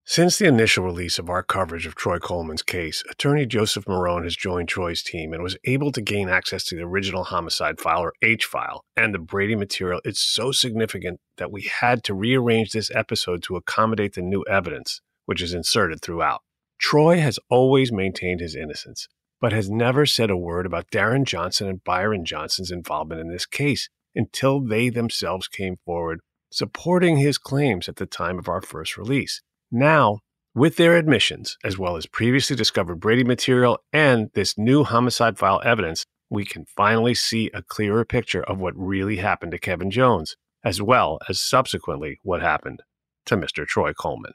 Since the initial release of our coverage of Troy Coleman's case, attorney Joseph Marone has joined Troy's team and was able to gain access to the original homicide file, or H file, and the Brady material. It's so significant that we had to rearrange this episode to accommodate the new evidence, which is inserted throughout. Troy has always maintained his innocence, but has never said a word about Darren Johnson and Byron Johnson's involvement in this case until they themselves came forward supporting his claims at the time of our first release. Now, with their admissions, as well as previously discovered Brady material and this new homicide file evidence, we can finally see a clearer picture of what really happened to Kevin Jones, as well as subsequently what happened to Mr. Troy Coleman.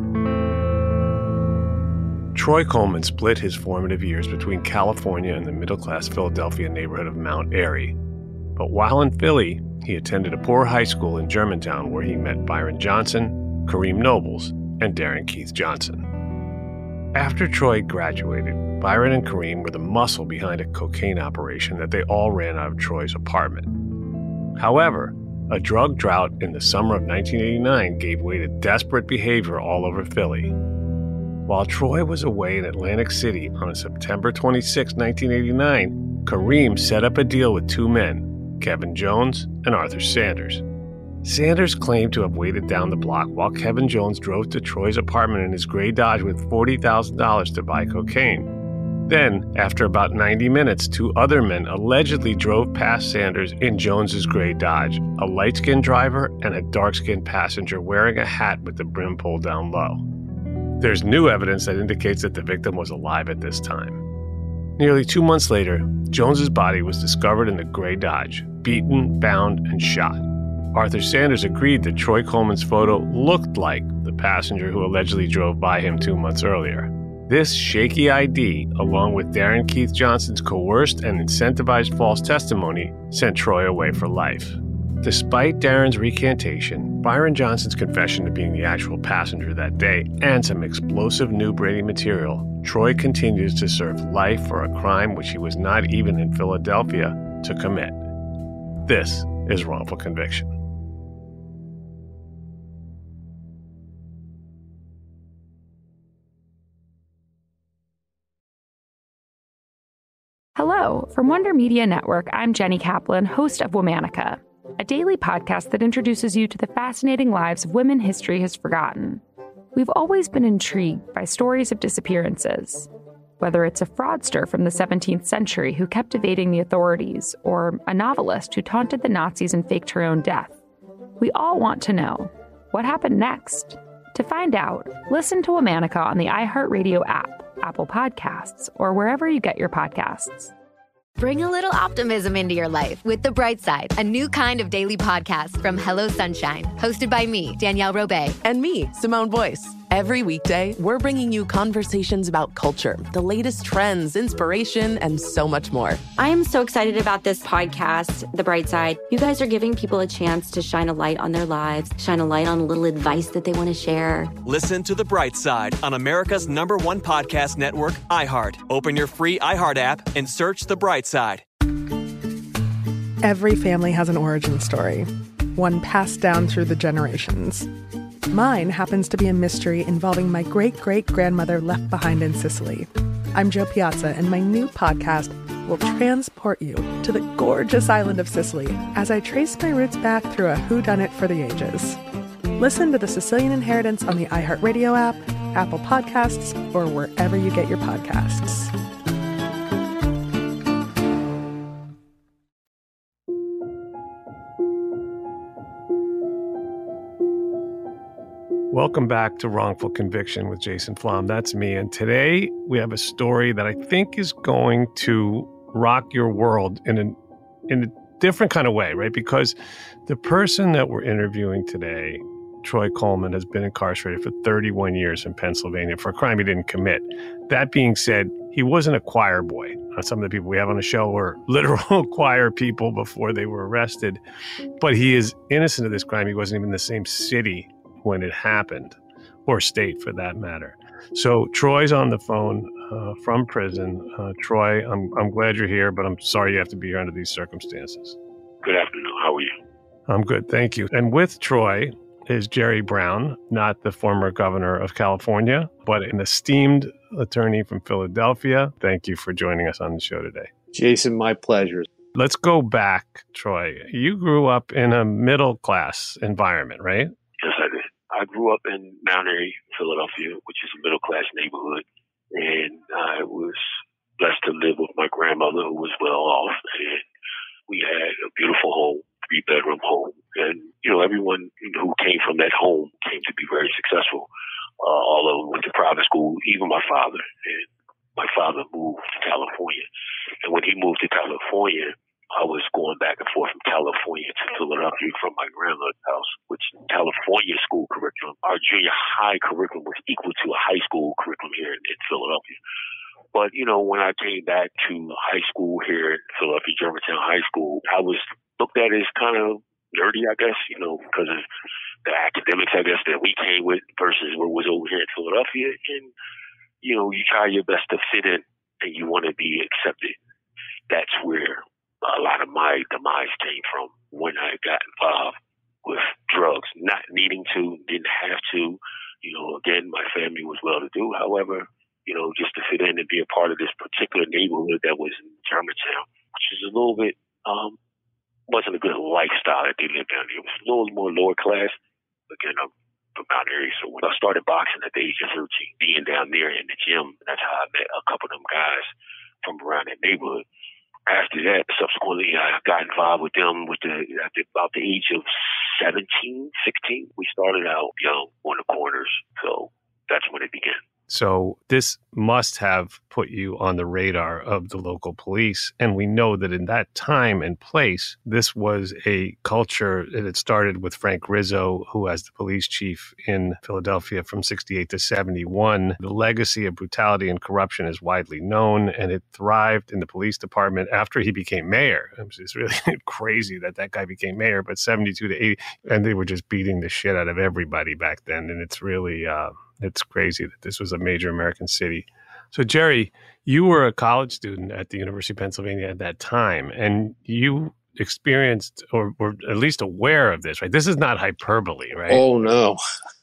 Troy Coleman split his formative years between California and the middle-class Philadelphia neighborhood of Mount Airy. But while in Philly, he attended a poor high school in Germantown where he met Byron Johnson, Kareem Nobles, and Darren Keith Johnson. After Troy graduated, Byron and Kareem were the muscle behind a cocaine operation that they all ran out of Troy's apartment. However, a drug drought in the summer of 1989 gave way to desperate behavior all over Philly. While Troy was away in Atlantic City on September 26, 1989, Kareem set up a deal with two men, Kevin Jones and Arthur Sanders. Sanders claimed to have waited down the block while Kevin Jones drove to Troy's apartment in his gray Dodge with $40,000 to buy cocaine. Then, after about 90 minutes, two other men allegedly drove past Sanders in Jones's gray Dodge, a light-skinned driver and a dark-skinned passenger wearing a hat with the brim pulled down low. There's new evidence that indicates that the victim was alive at this time. Nearly 2 months later, Jones's body was discovered in the gray Dodge, beaten, bound, and shot. Arthur Sanders agreed that Troy Coleman's photo looked like the passenger who allegedly drove by him 2 months earlier. This shaky ID, along with Darren Keith Johnson's coerced and incentivized false testimony, sent Troy away for life. Despite Darren's recantation, Byron Johnson's confession to being the actual passenger that day, and some explosive new Brady material, Troy continues to serve life for a crime which he was not even in Philadelphia to commit. This is wrongful conviction. Hello, from Wonder Media Network, I'm Jenny Kaplan, host of Womanica, a daily podcast that introduces you to the fascinating lives of women history has forgotten. We've always been intrigued by stories of disappearances, whether it's a fraudster from the 17th century who kept evading the authorities, or a novelist who taunted the Nazis and faked her own death. We all want to know, what happened next? To find out, listen to Womanica on the iHeartRadio app, Apple Podcasts, or wherever you get your podcasts. Bring a little optimism into your life with The Bright Side, a new kind of daily podcast from Hello Sunshine, hosted by me, Danielle Robay. And me, Simone Boyce. Every weekday, we're bringing you conversations about culture, the latest trends, inspiration, and so much more. I am so excited about this podcast, The Bright Side. You guys are giving people a chance to shine a light on their lives, shine a light on a little advice that they want to share. Listen to The Bright Side on America's #1 podcast network, iHeart. Open your free iHeart app and search The Bright Side. Every family has an origin story, one passed down through the generations. Mine happens to be a mystery involving my great-great-grandmother left behind in Sicily. I'm Jo Piazza, and my new podcast will transport you to the gorgeous island of Sicily as I trace my roots back through a whodunit for the ages. Listen to The Sicilian Inheritance on the iHeartRadio app, Apple Podcasts, or wherever you get your podcasts. Welcome back to Wrongful Conviction with Jason Flom. That's me. And today we have a story that I think is going to rock your world in a different kind of way, right? Because the person that we're interviewing today, Troy Coleman, has been incarcerated for 31 years in Pennsylvania for a crime he didn't commit. That being said, he wasn't a choir boy. Some of the people we have on the show were literal choir people before they were arrested. But he is innocent of this crime. He wasn't even in the same city when it happened, or state for that matter. So Troy's on the phone from prison. Troy, I'm glad you're here, but I'm sorry you have to be here under these circumstances. Good afternoon. How are you? I'm good, thank you. And with Troy is Jerry Brown, not the former governor of California, but an esteemed attorney from Philadelphia. Thank you for joining us on the show today. Jason, my pleasure. Let's go back, Troy. You grew up in a middle-class environment, right? Yes, I did. I grew up in Mount Airy, Philadelphia, which is a middle-class neighborhood, and I was blessed to live with my grandmother, who was well off, and we had a beautiful home, 3-bedroom home, and everyone who came from that home came to be very successful. All of them went to private school, even my father. And my father moved to California, and when he moved to California, I was going back and forth from California to Philadelphia from my grandmother's house, which California school curriculum, our junior high curriculum was equal to a high school curriculum here in Philadelphia. But, when I came back to high school here at Philadelphia, Germantown High School, I was looked at as kind of nerdy, I guess, because of the academics, I guess, that we came with versus what was over here in Philadelphia. And, you try your best to fit in and you want to be accepted. That's where a lot of my demise came from when I got involved with drugs, not needing to, didn't have to. Again, my family was well-to-do. However, just to fit in and be a part of this particular neighborhood that was in Germantown, which is a little bit, wasn't a good lifestyle that they lived down there. It was a little more lower class. Again, I'm from Mount Airy, so when I started boxing at the age of 13, being down there in the gym, that's how I met a couple of them guys from around that neighborhood. After that, subsequently, I got involved with them at about the age of 17, 16. We started out young on the corners, so that's when it began. So this must have put you on the radar of the local police. And we know that in that time and place, this was a culture that had started with Frank Rizzo, who was the police chief in Philadelphia from 68 to 71. The legacy of brutality and corruption is widely known, and it thrived in the police department after he became mayor. It's really crazy that guy became mayor, but 72 to 80, and they were just beating the shit out of everybody back then. And it's really... it's crazy that this was a major American city. So, Jerry, you were a college student at the University of Pennsylvania at that time, and you experienced or were at least aware of this, right? This is not hyperbole, right? Oh, no.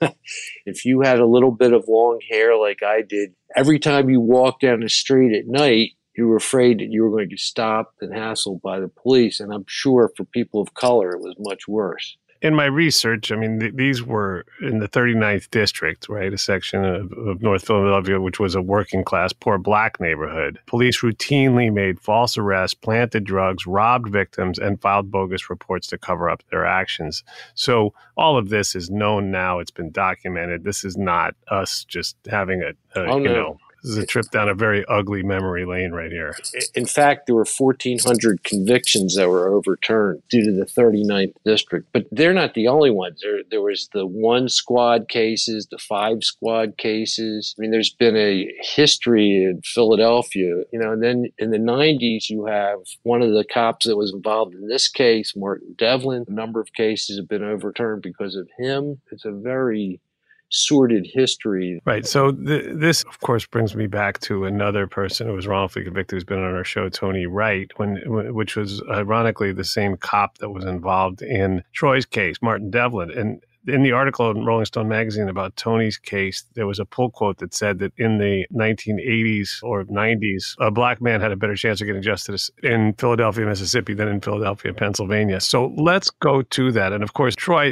If you had a little bit of long hair like I did, every time you walked down the street at night, you were afraid that you were going to get stopped and hassled by the police. And I'm sure for people of color, it was much worse. In my research, these were in the 39th district, right? A section of North Philadelphia, which was a working class, poor black neighborhood. Police routinely made false arrests, planted drugs, robbed victims, and filed bogus reports to cover up their actions. So all of this is known now. It's been documented. This is not us just having this is a trip down a very ugly memory lane right here. In fact, there were 1,400 convictions that were overturned due to the 39th district. But they're not the only ones. There was the 1 squad cases, the 5 squad cases. There's been a history in Philadelphia, and then in the 90s, you have one of the cops that was involved in this case, Martin Devlin. A number of cases have been overturned because of him. It's a very sordid history. Right. So this, of course, brings me back to another person who was wrongfully convicted who's been on our show, Tony Wright, which was ironically the same cop that was involved in Troy's case, Martin Devlin. And in the article in Rolling Stone magazine about Tony's case, there was a pull quote that said that in the 1980s or 90s, a black man had a better chance of getting justice in Philadelphia, Mississippi than in Philadelphia, Pennsylvania. So let's go to that. And of course, Troy,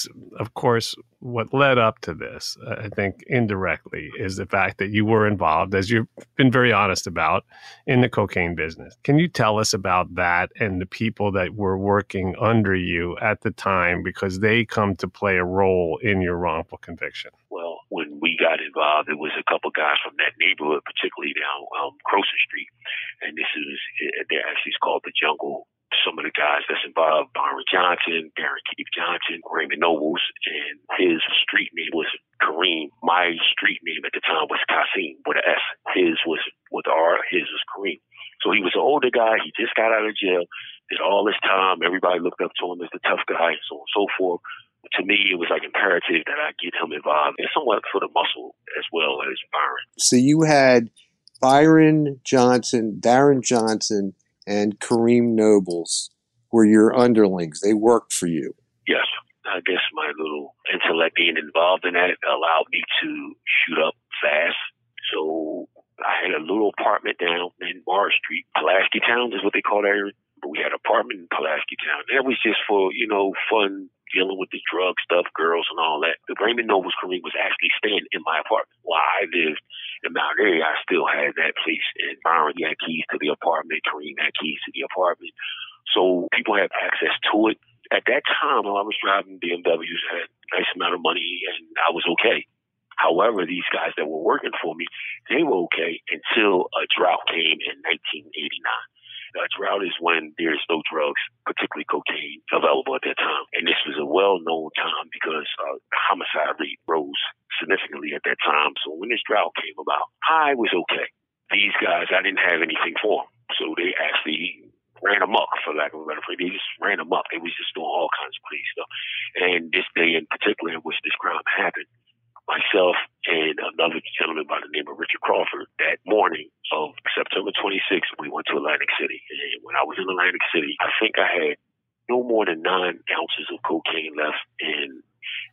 what led up to this, I think indirectly, is the fact that you were involved, as you've been very honest about, in the cocaine business. Can you tell us about that and the people that were working under you at the time, because they come to play a role in your wrongful conviction? Well, when we got involved, it was a couple guys from that neighborhood, particularly down Crosser Street, and they're actually called the Jungle. Some of the guys that's involved, Byron Johnson, Darren Keith Johnson, Raymond Nobles, and his street name was Kareem. My street name at the time was Kasim with an S. His was with R, his was Kareem. So he was an older guy. He just got out of jail, did all this time. Everybody looked up to him as the tough guy, so on and so forth. To me, it was like imperative that I get him involved, and somewhat for the muscle as well as Byron. So you had Byron Johnson, Darren Johnson, and Kareem Nobles were your underlings. They worked for you. Yes, I guess my little intellect being involved in that allowed me to shoot up fast. So I had a little apartment down in Bar Street. Pulaski Town is what they call that area. But we had an apartment in Pulaski Town. That was just for, fun, dealing with the drug stuff, girls and all that. The Raymond Nobles Kareem was actually staying in my apartment. While I lived in Mount Airy, I still had that place. And Byron had keys to the apartment. Kareem had keys to the apartment. So people had access to it. At that time, I was driving BMWs, had a nice amount of money, and I was okay. However, these guys that were working for me, they were okay until a drought came in 1989. A drought is when there's no drugs, particularly cocaine, available at that time. And this was a well-known time because the homicide rate rose significantly at that time. So when this drought came about, I was okay. These guys, I didn't have anything for them. So they actually ran amok, for lack of a better phrase. They just ran amok. They was just doing all kinds of crazy stuff. And this day in particular in which this crime happened, myself and another gentleman by the name of Richard Crawford, that morning of September 26th, we went to Atlantic City. And when I was in Atlantic City, I think I had no more than 9 ounces of cocaine left. And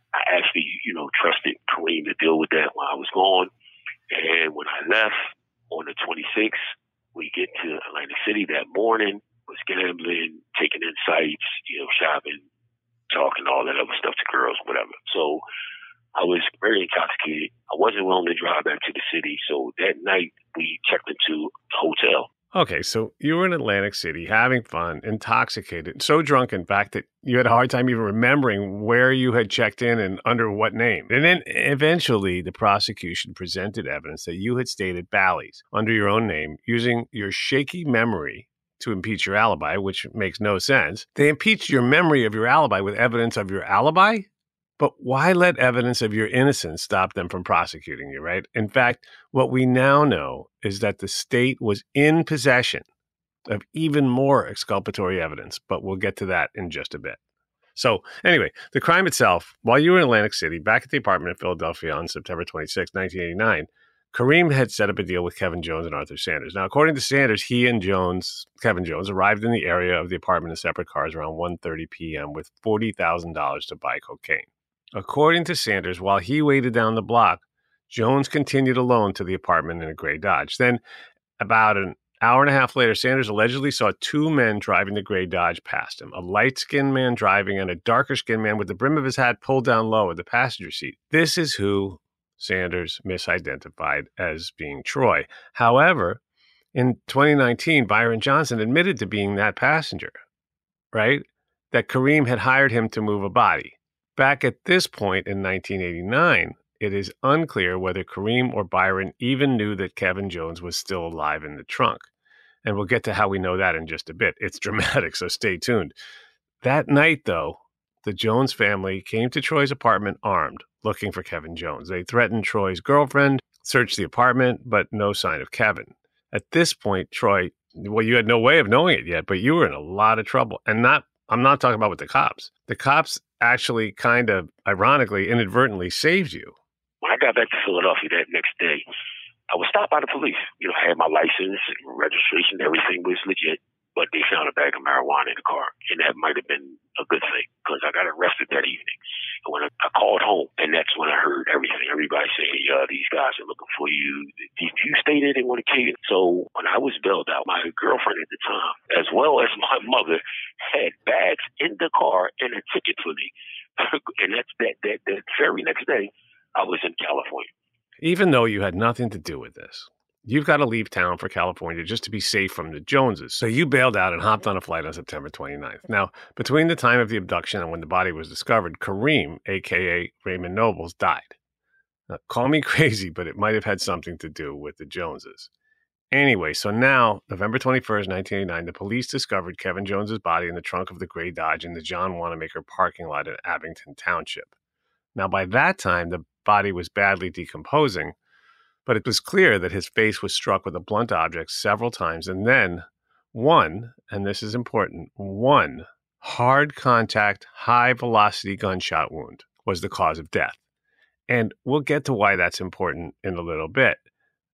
I actually, trusted Kareem to deal with that while I was gone. And when I left on the 26th, we get to Atlantic City that morning, was gambling, taking in sights, shopping, talking, all that other stuff to girls, whatever. So I was very intoxicated. I wasn't willing to drive back to the city. So that night we checked into the hotel. Okay, so you were in Atlantic City having fun, intoxicated, so drunk, in fact, that you had a hard time even remembering where you had checked in and under what name. And then eventually the prosecution presented evidence that you had stayed at Bally's under your own name, using your shaky memory to impeach your alibi, which makes no sense. They impeached your memory of your alibi with evidence of your alibi? But why let evidence of your innocence stop them from prosecuting you, right? In fact, what we now know is that the state was in possession of even more exculpatory evidence, but we'll get to that in just a bit. So anyway, the crime itself, while you were in Atlantic City, back at the apartment in Philadelphia on September 26, 1989, Kareem had set up a deal with Kevin Jones and Arthur Sanders. Now, according to Sanders, he and Kevin Jones, arrived in the area of the apartment in separate cars around 1:30 p.m. with $40,000 to buy cocaine. According to Sanders, while he waited down the block, Jones continued alone to the apartment in a gray Dodge. Then, about an hour and a half later, Sanders allegedly saw 2 men driving the gray Dodge past him, a light-skinned man driving and a darker-skinned man with the brim of his hat pulled down low at the passenger seat. This is who Sanders misidentified as being Troy. However, in 2019, Byron Johnson admitted to being that passenger, right? That Kareem had hired him to move a body. Back at this point in 1989, it is unclear whether Kareem or Byron even knew that Kevin Jones was still alive in the trunk. And we'll get to how we know that in just a bit. It's dramatic, so stay tuned. That night, though, the Jones family came to Troy's apartment armed, looking for Kevin Jones. They threatened Troy's girlfriend, searched the apartment, but no sign of Kevin. At this point, Troy, well, you had no way of knowing it yet, but you were in a lot of trouble. And I'm not talking about with the cops. The cops actually kind of, ironically, inadvertently saved you. When I got back to Philadelphia that next day, I was stopped by the police. I had my license and registration. Everything was legit, but they found a bag of marijuana in the car. And that might have been a good thing because I got arrested that evening. And when I called home, and that's when I heard everything. Everybody saying, these guys are looking for you. If you stay there, they want to kill you. So when I was bailed out, my girlfriend at the time, as well as my mother, had bags in the car and a ticket for me. And that's that very next day, I was in California. Even though you had nothing to do with this, you've got to leave town for California just to be safe from the Joneses. So you bailed out and hopped on a flight on September 29th. Now, between the time of the abduction and when the body was discovered, Kareem, a.k.a. Raymond Nobles, died. Now, call me crazy, but it might have had something to do with the Joneses. Anyway, so now, November 21st, 1989, the police discovered Kevin Jones's body in the trunk of the gray Dodge in the John Wanamaker parking lot in Abington Township. Now, by that time, the body was badly decomposing, but it was clear that his face was struck with a blunt object several times, and then one, and this is important, one hard contact, high velocity gunshot wound was the cause of death. And we'll get to why that's important in a little bit.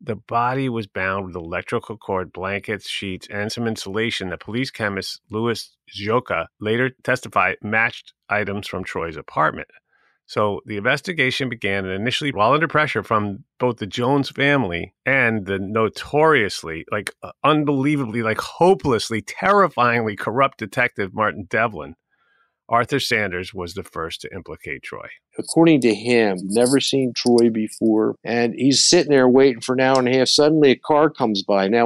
the body was bound with electrical cord, blankets, sheets, and some insulation that police chemist Louis Zjoka later testified matched items from Troy's apartment. So the investigation began, and initially, while under pressure from both the Jones family and the notoriously, unbelievably, hopelessly, terrifyingly corrupt detective Martin Devlin, Arthur Sanders was the first to implicate Troy. According to him, never seen Troy before, and he's sitting there waiting for an hour and a half. Suddenly a car comes by. Now,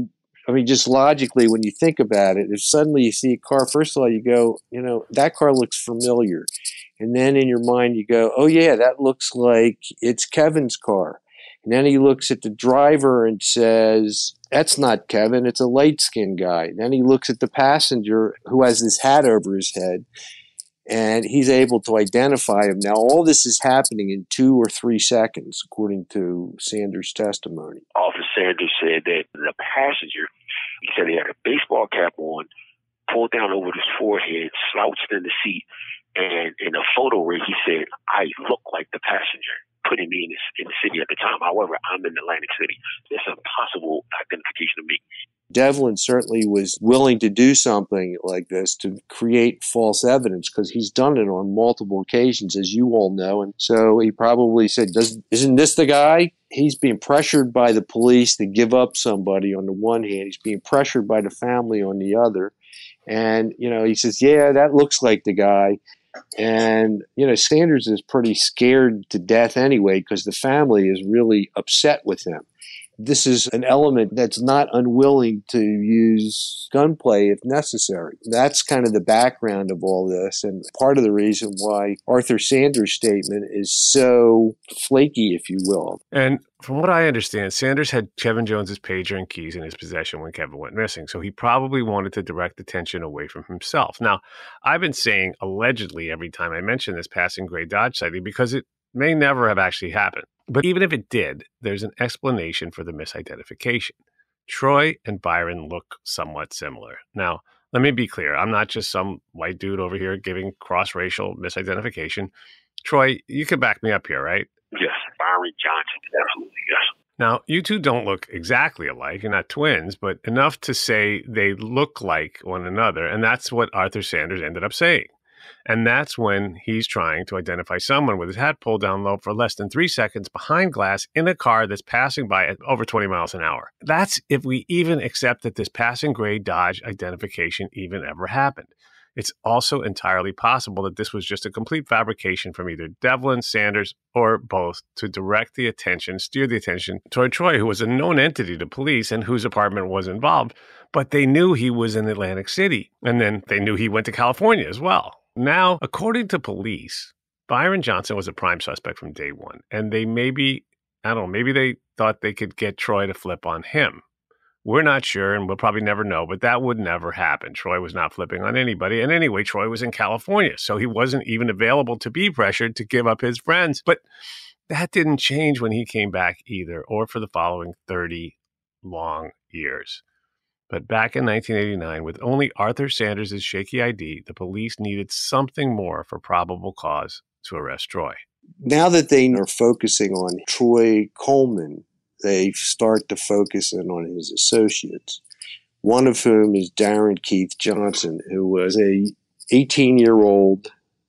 just logically, when you think about it, if suddenly you see a car, first of all, you go, that car looks familiar. And then in your mind, you go, oh, yeah, that looks like it's Kevin's car. And then he looks at the driver and says, that's not Kevin, it's a light-skinned guy. And then he looks at the passenger who has this hat over his head, and he's able to identify him. Now, all this is happening in 2 or 3 seconds, according to Sanders' testimony. Officer Sanders said that the passenger, he said he had a baseball cap on, pulled down over his forehead, slouched in the seat, and in a photo where he said, I look like the passenger, putting me in the city at the time. However, I'm in Atlantic City. It's an impossible identification to me. Devlin certainly was willing to do something like this to create false evidence because he's done it on multiple occasions, as you all know. And so he probably said, isn't this the guy? He's being pressured by the police to give up somebody on the one hand. He's being pressured by the family on the other. And, he says, yeah, that looks like the guy. And, Sanders is pretty scared to death anyway because the family is really upset with him. This is an element that's not unwilling to use gunplay if necessary. That's kind of the background of all this, and part of the reason why Arthur Sanders' statement is so flaky, if you will. And from what I understand, Sanders had Kevin Jones's pager and keys in his possession when Kevin went missing, so he probably wanted to direct attention away from himself. Now, I've been saying allegedly every time I mention this passing gray Dodge sighting because it may never have actually happened. But even if it did, there's an explanation for the misidentification. Troy and Byron look somewhat similar. Now, let me be clear. I'm not just some white dude over here giving cross-racial misidentification. Troy, you can back me up here, right? Yes, Byron Johnson, absolutely, yes. Now, you two don't look exactly alike. You're not twins, but enough to say they look like one another. And that's what Arthur Sanders ended up saying. And that's when he's trying to identify someone with his hat pulled down low for less than 3 seconds behind glass in a car that's passing by at over 20 miles an hour. That's if we even accept that this passing gray Dodge identification even ever happened. It's also entirely possible that this was just a complete fabrication from either Devlin, Sanders, or both to steer the attention toward Troy, who was a known entity to police and whose apartment was involved. But they knew he was in Atlantic City, and then they knew he went to California as well. Now, according to police, Byron Johnson was a prime suspect from day one, and maybe they thought they could get Troy to flip on him. We're not sure, and we'll probably never know, but that would never happen. Troy was not flipping on anybody, and anyway, Troy was in California, so he wasn't even available to be pressured to give up his friends. But that didn't change when he came back either, or for the following 30 long years. But back in 1989, with only Arthur Sanders' shaky ID, the police needed something more for probable cause to arrest Troy. Now that they are focusing on Troy Coleman, they start to focus in on his associates, one of whom is Darren Keith Johnson, who was a 18-year-old,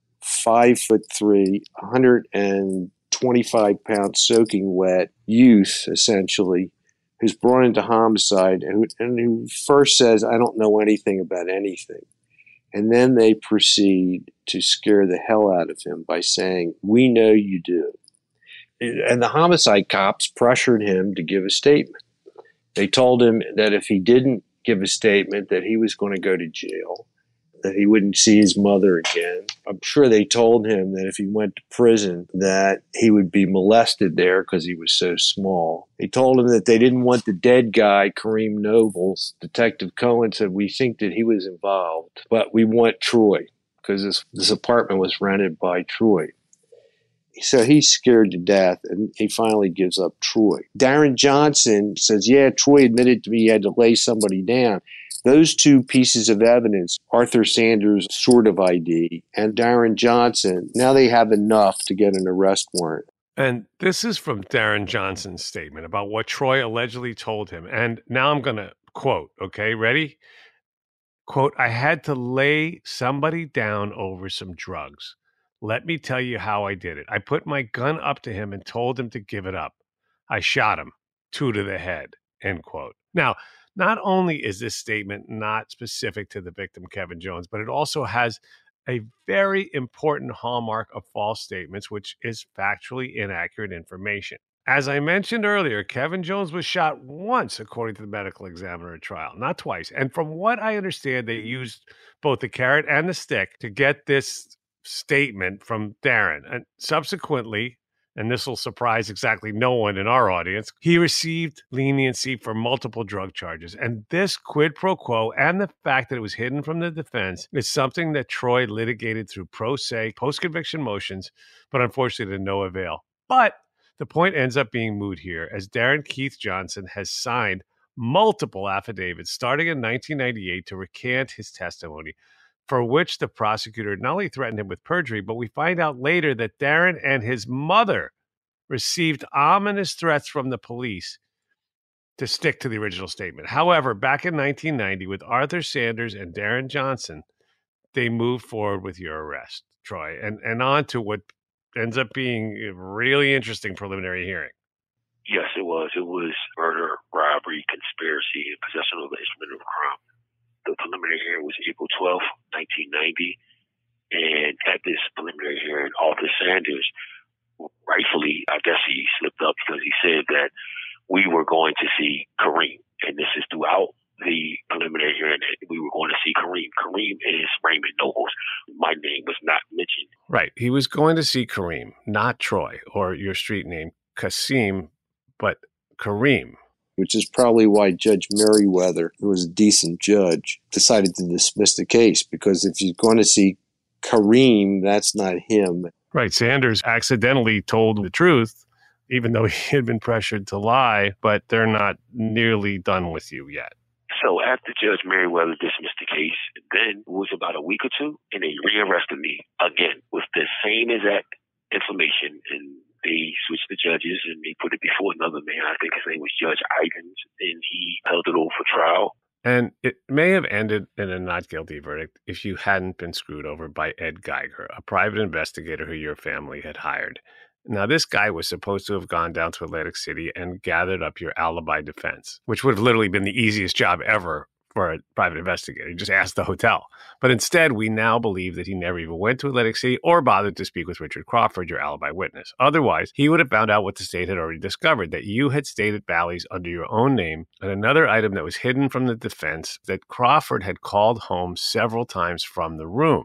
5'3", 125-pound soaking wet youth, essentially, who's brought into homicide and who first says, I don't know anything about anything. And then they proceed to scare the hell out of him by saying, we know you do. And the homicide cops pressured him to give a statement. They told him that if he didn't give a statement, that he was going to go to jail, that he wouldn't see his mother again. I'm sure they told him that if he went to prison, that he would be molested there because he was so small. They told him that they didn't want the dead guy, Kareem Nobles. Detective Cohen said, we think that he was involved, but we want Troy because this apartment was rented by Troy. So he's scared to death, and he finally gives up Troy. Darren Johnson says, yeah, Troy admitted to me he had to lay somebody down. Those two pieces of evidence, Arthur Sanders' sort of ID and Darren Johnson, now they have enough to get an arrest warrant. And this is from Darren Johnson's statement about what Troy allegedly told him. And now I'm going to quote, okay, ready? Quote, "I had to lay somebody down over some drugs. Let me tell you how I did it. I put my gun up to him and told him to give it up. I shot him, 2 to the head," end quote. Now, not only is this statement not specific to the victim, Kevin Jones, but it also has a very important hallmark of false statements, which is factually inaccurate information. As I mentioned earlier, Kevin Jones was shot once, according to the medical examiner at trial, not twice. And from what I understand, they used both the carrot and the stick to get this statement from Darren. And subsequently, and this will surprise exactly no one in our audience, he received leniency for multiple drug charges. And this quid pro quo and the fact that it was hidden from the defense is something that Troy litigated through pro se post-conviction motions, but unfortunately to no avail. But the point ends up being moot here, as Darren Keith Johnson has signed multiple affidavits starting in 1998 to recant his testimony, for which the prosecutor not only threatened him with perjury, but we find out later that Darren and his mother received ominous threats from the police to stick to the original statement. However, back in 1990, with Arthur Sanders and Darren Johnson, they moved forward with your arrest, Troy, and on to what ends up being a really interesting preliminary hearing. Yes, it was. It was murder, robbery, conspiracy, and possession of an instrument of crime. The preliminary hearing was April 12th, 1990. And at this preliminary hearing, Arthur Sanders, rightfully, I guess he slipped up because he said that we were going to see Kareem. And this is throughout the preliminary hearing that we were going to see Kareem. Kareem is Raymond Nobles. My name was not mentioned. Right. He was going to see Kareem, not Troy, or your street name, Kasim, but Kareem. Which is probably why Judge Merriweather, who was a decent judge, decided to dismiss the case, because if you're going to see Kareem, that's not him. Right. Sanders accidentally told the truth, even though he had been pressured to lie, but they're not nearly done with you yet. So after Judge Merriweather dismissed the case, then it was about a week or two, and they rearrested me again with the same exact information. And they switched the judges, and they put it before another man. I think his name was Judge Ivins, and he held it over for trial. And it may have ended in a not guilty verdict if you hadn't been screwed over by Ed Geiger, a private investigator who your family had hired. Now, this guy was supposed to have gone down to Atlantic City and gathered up your alibi defense, which would have literally been the easiest job ever for a private investigator. You just asked the hotel. But instead, we now believe that he never even went to Atlantic City or bothered to speak with Richard Crawford, your alibi witness. Otherwise, he would have found out what the state had already discovered, that you had stayed at Bally's under your own name, and another item that was hidden from the defense, that Crawford had called home several times from the room.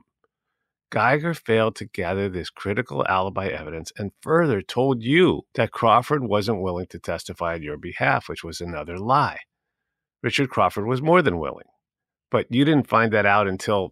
Geiger failed to gather this critical alibi evidence and further told you that Crawford wasn't willing to testify on your behalf, which was another lie. Richard Crawford was more than willing. But you didn't find that out until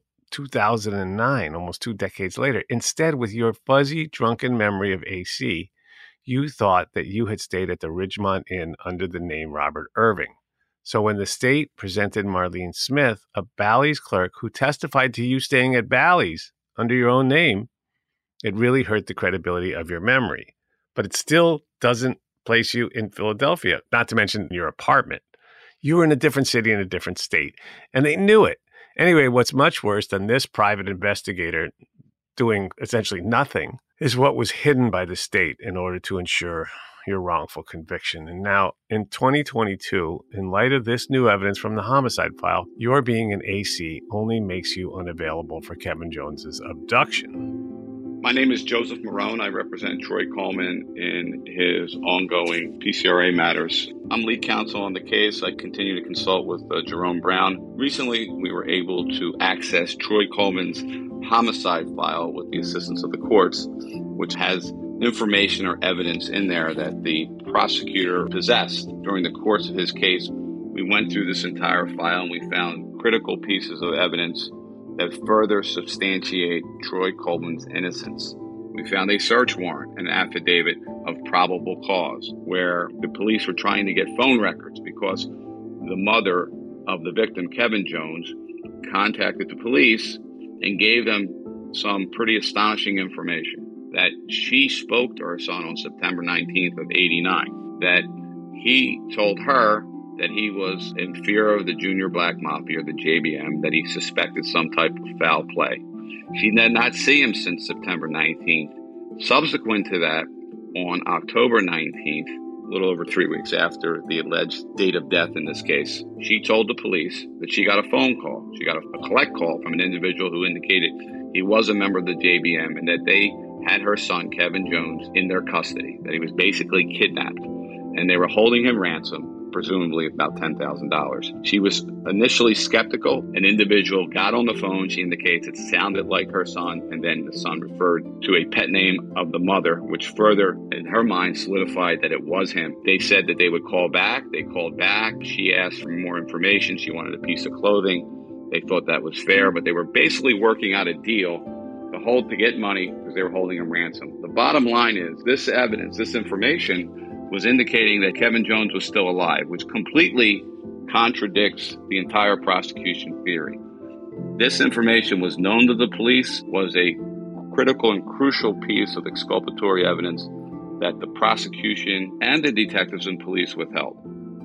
2009, almost 2 decades later. Instead, with your fuzzy, drunken memory of AC, you thought that you had stayed at the Ridgemont Inn under the name Robert Irving. So when the state presented Marlene Smith, a Bally's clerk who testified to you staying at Bally's under your own name, it really hurt the credibility of your memory. But it still doesn't place you in Philadelphia, not to mention your apartment. You were in a different city in a different state, and they knew it. Anyway, what's much worse than this private investigator doing essentially nothing is what was hidden by the state in order to ensure your wrongful conviction. And now, in 2022, in light of this new evidence from the homicide file, your being an AC only makes you unavailable for Kevin Jones's abduction. My name is Joseph Marone. I represent Troy Coleman in his ongoing PCRA matters. I'm lead counsel on the case. I continue to consult with Jerome Brown. Recently, we were able to access Troy Coleman's homicide file with the assistance of the courts, which has information or evidence in there that the prosecutor possessed during the course of his case. We went through this entire file and we found critical pieces of evidence that further substantiate Troy Coleman's innocence. We found a search warrant, an affidavit of probable cause, where the police were trying to get phone records because the mother of the victim, Kevin Jones, contacted the police and gave them some pretty astonishing information. that she spoke to her son on September 19th of 89, that he told her that he was in fear of the Junior Black Mafia, the JBM, that he suspected some type of foul play. She did not see him since September 19th. Subsequent to that, on October 19th, a little over 3 weeks after the alleged date of death in this case, she told the police that she got a phone call. She got a collect call from an individual who indicated he was a member of the JBM and that they had her son, Kevin Jones, in their custody, that he was basically kidnapped, and they were holding him ransom, presumably about $10,000. She was initially skeptical. An individual got on the phone. She indicates it sounded like her son, and then the son referred to a pet name of the mother, which further, in her mind, solidified that it was him. They said that they would call back. They called back. She asked for more information. She wanted a piece of clothing. They thought that was fair, but they were basically working out a deal to get money because they were holding him ransom. The bottom line is this evidence, this information, was indicating that Kevin Jones was still alive, which completely contradicts the entire prosecution theory. This information was known to the police, was a critical and crucial piece of exculpatory evidence that the prosecution and the detectives and police withheld.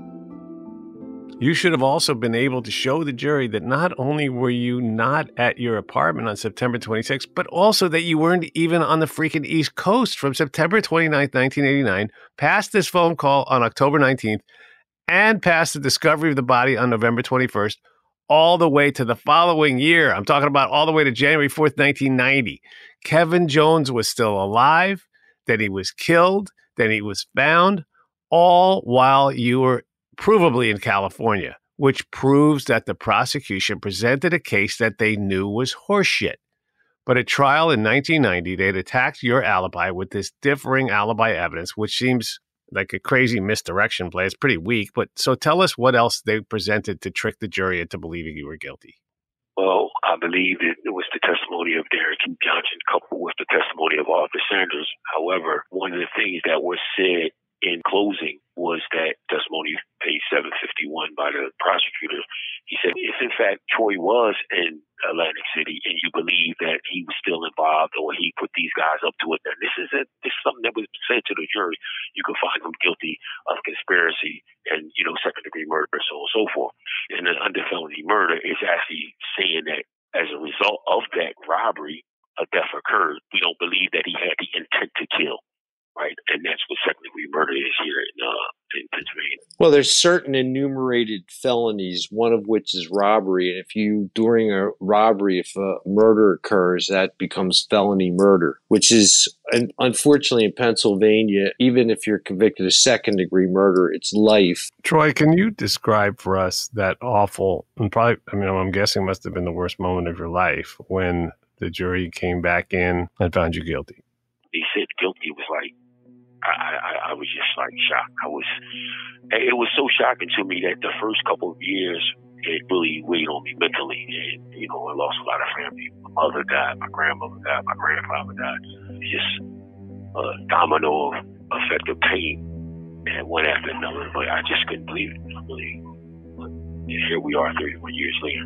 You should have also been able to show the jury that not only were you not at your apartment on September 26th, but also that you weren't even on the freaking East Coast from September 29th, 1989, past this phone call on October 19th, and past the discovery of the body on November 21st, all the way to the following year. I'm talking about all the way to January 4th, 1990. Kevin Jones was still alive, then he was killed, then he was found, all while you were provably in California, which proves that the prosecution presented a case that they knew was horseshit. But at trial in 1990, they had attacked your alibi with this differing alibi evidence, which seems like a crazy misdirection play. It's pretty weak. But so tell us what else they presented to trick the jury into believing you were guilty. Well, I believe it was the testimony of Derek Johnson coupled with the testimony of Arthur Sanders. However, one of the things that was said in closing was that testimony, page 751 by the prosecutor. He said, if in fact Troy was in Atlantic City and you believe that he was still involved or he put these guys up to it, then this is something that was said to the jury. You can find him guilty of conspiracy and, second degree murder, so on and so forth. And then under felony murder, it's actually saying that as a result of that robbery, a death occurred. We don't believe that he had the intent to kill. Right, and that's what second-degree murder is here in Pennsylvania. Well, there's certain enumerated felonies, one of which is robbery. And if during a robbery, if a murder occurs, that becomes felony murder, which is, unfortunately, in Pennsylvania, even if you're convicted of second-degree murder, it's life. Troy, can you describe for us that awful, and probably, I'm guessing must have been the worst moment of your life when the jury came back in and found you guilty? They said guilty. It was like, I was just like shocked. It was so shocking to me that the first couple of years, it really weighed on me mentally. And, I lost a lot of family. My mother died, my grandmother died, my grandfather died. It's just a domino effect of pain and one after another. But I just couldn't believe it. But here we are 31 years later.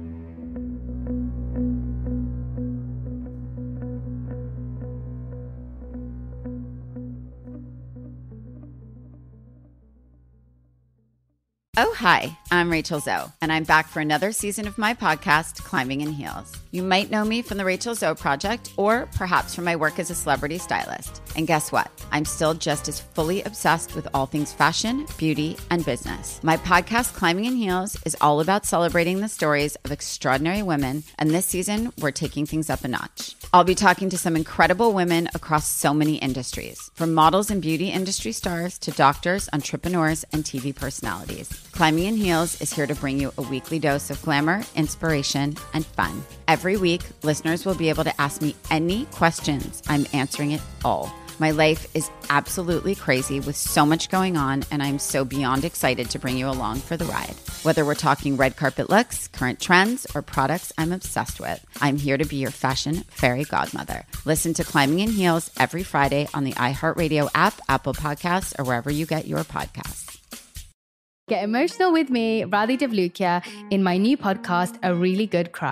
Oh, hi, I'm Rachel Zoe, and I'm back for another season of my podcast, Climbing in Heels. You might know me from the Rachel Zoe Project, or perhaps from my work as a celebrity stylist. And guess what? I'm still just as fully obsessed with all things fashion, beauty, and business. My podcast, Climbing in Heels, is all about celebrating the stories of extraordinary women, and this season, we're taking things up a notch. I'll be talking to some incredible women across so many industries, from models and beauty industry stars to doctors, entrepreneurs, and TV personalities. Climbing in Heels is here to bring you a weekly dose of glamour, inspiration, and fun. Every week, listeners will be able to ask me any questions. I'm answering it all. My life is absolutely crazy with so much going on, and I'm so beyond excited to bring you along for the ride. Whether we're talking red carpet looks, current trends, or products I'm obsessed with, I'm here to be your fashion fairy godmother. Listen to Climbing in Heels every Friday on the iHeartRadio app, Apple Podcasts, or wherever you get your podcasts. Get emotional with me, Radhi Devlukia, in my new podcast, A Really Good Cry.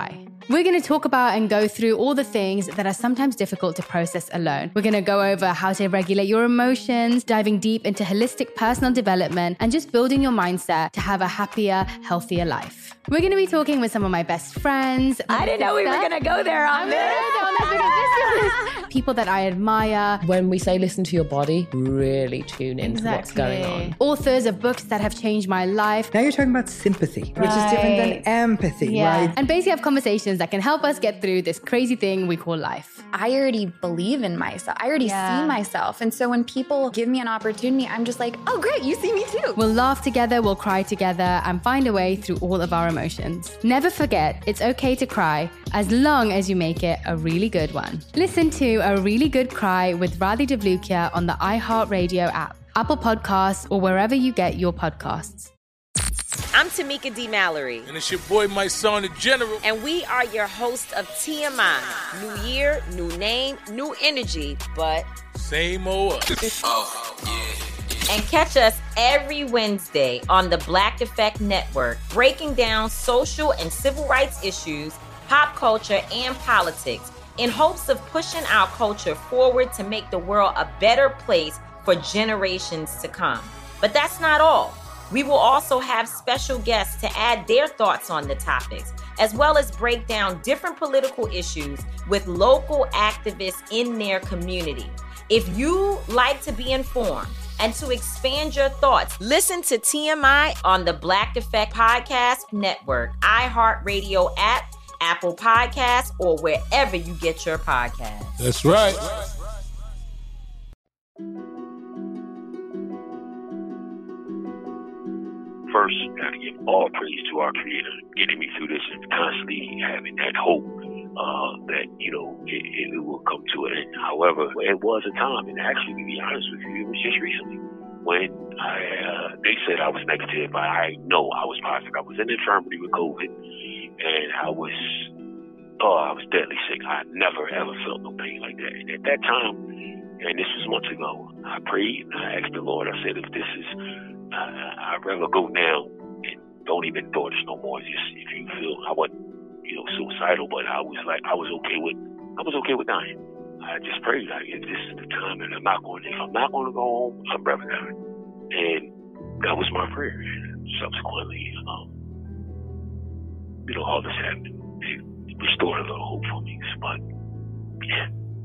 We're going to talk about and go through all the things that are sometimes difficult to process alone. We're going to go over how to regulate your emotions, diving deep into holistic personal development, and just building your mindset to have a happier, healthier life. We're going to be talking with some of my best friends. I didn't know we were going to go there on this. People that I admire. When we say listen to your body, really tune into what's going on. Authors of books that have changed my life. Now you're talking about sympathy, which is different than empathy, right? And basically have conversations that can help us get through this crazy thing we call life. I already believe in myself. I already see myself. And so when people give me an opportunity, I'm just like, oh, great, you see me too. We'll laugh together, we'll cry together, and find a way through all of our emotions. Never forget, it's okay to cry as long as you make it a really good one. Listen to A Really Good Cry with Radhi Devlukia on the iHeartRadio app, Apple Podcasts, or wherever you get your podcasts. I'm Tamika D. Mallory. And it's your boy, my son, the General. And we are your hosts of TMI. New year, new name, new energy, but same old us. And catch us every Wednesday on the Black Effect Network, breaking down social and civil rights issues, pop culture, and politics, in hopes of pushing our culture forward to make the world a better place for generations to come. But that's not all. We will also have special guests to add their thoughts on the topics, as well as break down different political issues with local activists in their community. If you like to be informed and to expand your thoughts, listen to TMI on the Black Effect Podcast Network, iHeartRadio app, Apple Podcasts, or wherever you get your podcasts. That's right. First, got to give all praise to our Creator, getting me through this and constantly having that hope that, it will come to an end. However, it was a time, and actually, to be honest with you, it was just recently when they said I was negative, but I know I was positive. I was in the infirmary with COVID, and I was deadly sick. I never, ever felt no pain like that. And at that time, and this was months ago, I prayed and I asked the Lord, I said, if this is, I'd rather go now and don't even thought this no more. Just if you feel I wasn't, suicidal, but I was okay with dying. I just prayed, if this is the time, and if I'm not going to go home, I'm rather dying. And that was my prayer. And subsequently, all this happened. It restored a little hope for me. But yeah.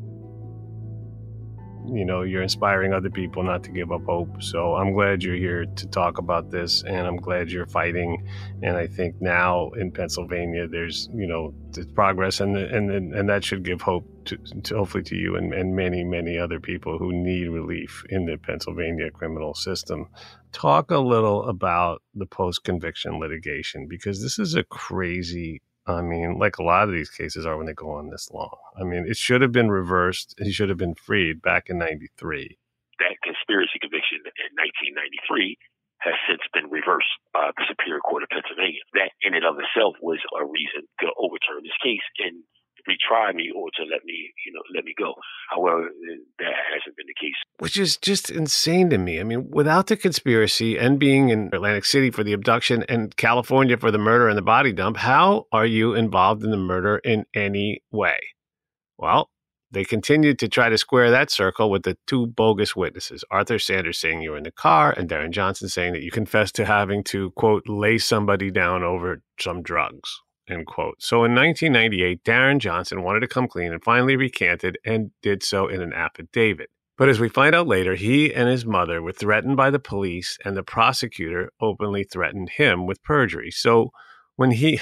You're inspiring other people not to give up hope. So I'm glad you're here to talk about this, and I'm glad you're fighting. And I think now in Pennsylvania, there's progress, and that should give hope to hopefully to you and many, many other people who need relief in the Pennsylvania criminal system. Talk a little about the post-conviction litigation, because this is a crazy. Like a lot of these cases are when they go on this long. It should have been reversed. He should have been freed back in 93. That conspiracy conviction in 1993 has since been reversed by the Superior Court of Pennsylvania. That in and of itself was a reason to overturn this case and retry me or to let me go. However, that hasn't been the case. Which is just insane to me. Without the conspiracy and being in Atlantic City for the abduction and California for the murder and the body dump, how are you involved in the murder in any way? Well, they continued to try to square that circle with the two bogus witnesses, Arthur Sanders saying you were in the car and Darren Johnson saying that you confessed to having to, quote, lay somebody down over some drugs. End quote. So in 1998, Darren Johnson wanted to come clean and finally recanted and did so in an affidavit. But as we find out later, he and his mother were threatened by the police, and the prosecutor openly threatened him with perjury. So when we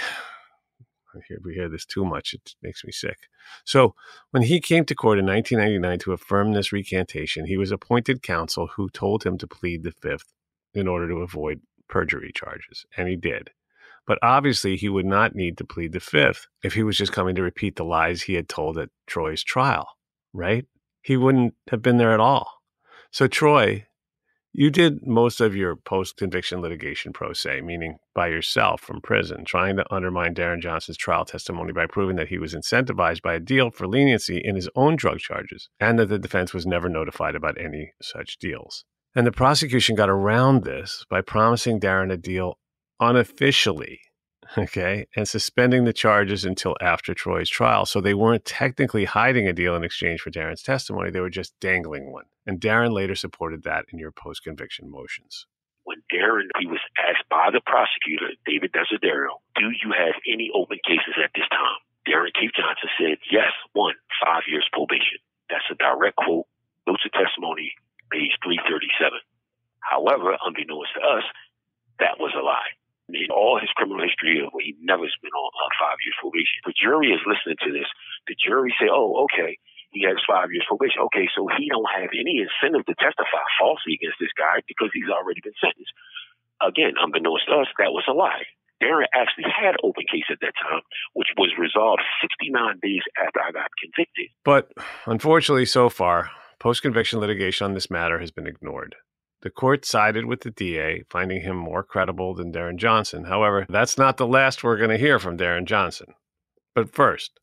hear this too much, it makes me sick. So when he came to court in 1999 to affirm this recantation, he was appointed counsel who told him to plead the fifth in order to avoid perjury charges, and he did. But obviously, he would not need to plead the fifth if he was just coming to repeat the lies he had told at Troy's trial, right? He wouldn't have been there at all. So, Troy, you did most of your post-conviction litigation pro se, meaning by yourself from prison, trying to undermine Darren Johnson's trial testimony by proving that he was incentivized by a deal for leniency in his own drug charges and that the defense was never notified about any such deals. And the prosecution got around this by promising Darren a deal unofficially. okay, and suspending the charges until after Troy's trial. So they weren't technically hiding a deal in exchange for Darren's testimony. They were just dangling one. And Darren later supported that in your post-conviction motions. When Darren, he was asked by the prosecutor, David Desiderio, do you have any open cases at this time? Darren Keith Johnson said, yes, 1, 5 years probation. That's a direct quote. Notes of testimony, page 337. However, unbeknownst to us, that was a lie. In all his criminal history, he never been on 5 years probation. The jury is listening to this. The jury say, oh, okay, he has 5 years probation. Okay, so he don't have any incentive to testify falsely against this guy because he's already been sentenced. Again, unbeknownst to us, that was a lie. Darren actually had open case at that time, which was resolved 69 days after I got convicted. But unfortunately, so far, post-conviction litigation on this matter has been ignored. The court sided with the DA, finding him more credible than Darren Johnson. However, that's not the last we're going to hear from Darren Johnson. But first,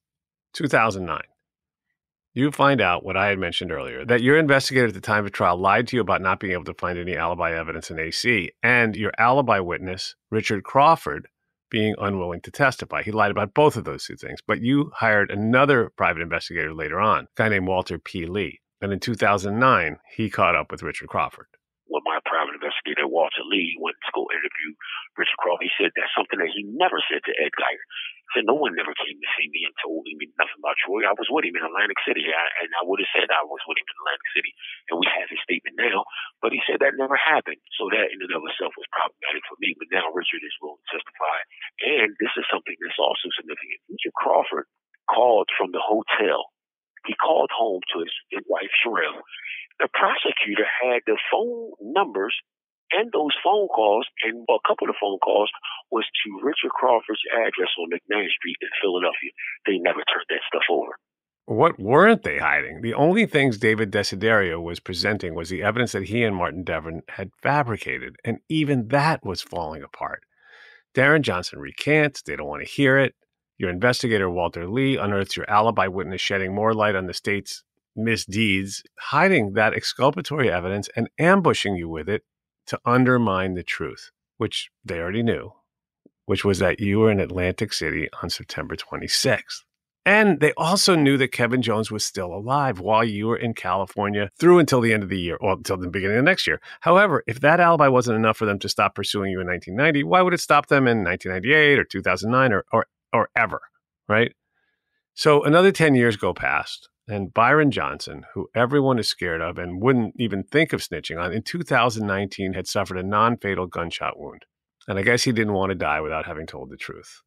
2009. You find out what I had mentioned earlier, that your investigator at the time of trial lied to you about not being able to find any alibi evidence in AC, and your alibi witness, Richard Crawford, being unwilling to testify. He lied about both of those two things, but you hired another private investigator later on, a guy named Walter P. Lee. And in 2009, he caught up with Richard Crawford. When my private investigator, Walter Lee, went to go interview Richard Crawford, he said that's something that he never said to Ed Geiger. He said no one never came to see me and told me nothing about Troy. I was with him in Atlantic City, and I would have said I was with him in Atlantic City, and we have his statement now. But he said that never happened. So that in and of itself was problematic for me. But now Richard is willing to testify. And this is something that's also significant. Richard Crawford called from the hotel. He called home to his wife, Sherelle. The prosecutor had the phone numbers and those phone calls, and a couple of the phone calls was to Richard Crawford's address on McMahon Street in Philadelphia. They never turned that stuff over. What weren't they hiding? The only things David Desiderio was presenting was the evidence that he and Martin Devon had fabricated, and even that was falling apart. Darren Johnson recants. They don't want to hear it. Your investigator, Walter Lee, unearths your alibi witness, shedding more light on the state's misdeeds, hiding that exculpatory evidence and ambushing you with it to undermine the truth, which they already knew, which was that you were in Atlantic City on September 26th. And they also knew that Kevin Jones was still alive while you were in California through until the end of the year, or until the beginning of next year. However, if that alibi wasn't enough for them to stop pursuing you in 1990, why would it stop them in 1998 or 2009 or ever, right? So another 10 years go past, and Byron Johnson, who everyone is scared of and wouldn't even think of snitching on, in 2019 had suffered a non-fatal gunshot wound. And I guess he didn't want to die without having told the truth.